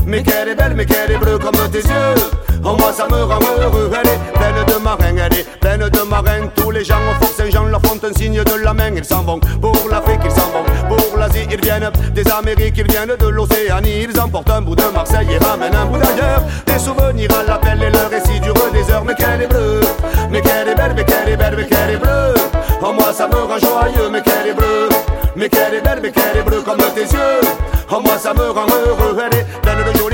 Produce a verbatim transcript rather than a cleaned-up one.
Mais qu'elle est belle, mais qu'elle est bleue comme tes yeux. Oh moi ça me rend heureux. Elle est pleine de marins, elle est pleine de marins. Tous les gens au Fort Saint-Jean leur font un signe de la main. Ils s'en vont pour l'Afrique, ils s'en vont pour l'Asie. Ils viennent des Amériques, ils viennent de l'Océanie. Ils emportent un bout de Marseille et ramènent un bout d'ailleurs. Des souvenirs à l'appel et le récit durent des heures. Mais qu'elle est bleue, mais qu'elle est belle, mais qu'elle est belle, mais qu'elle est bleue. Oh moi ça me rend joyeux, mais qu'elle est bleue. Mais qu'elle est belle, mais qu'elle est bleue comme tes yeux. Oh moi ça me rend heureux. Elle est